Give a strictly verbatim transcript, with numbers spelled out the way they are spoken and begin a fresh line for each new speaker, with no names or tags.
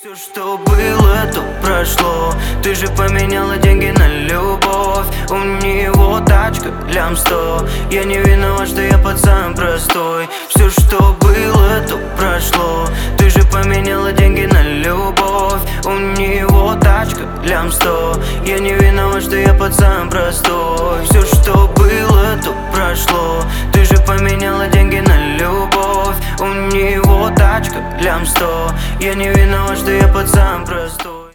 Все, что было, то прошло. Ты же поменяла деньги на любовь. У него тачка лям сто. Я не виноват, что я пацан простой. Все, что было, то прошло. Ты же поменяла деньги на любовь. У него тачка лям сто. Я не виноват, что я пацан простой. Все, что было, то прошло. Ты же поменяла деньги на любовь. У него тачка лям сто. Я не виноват, что я пацан простой.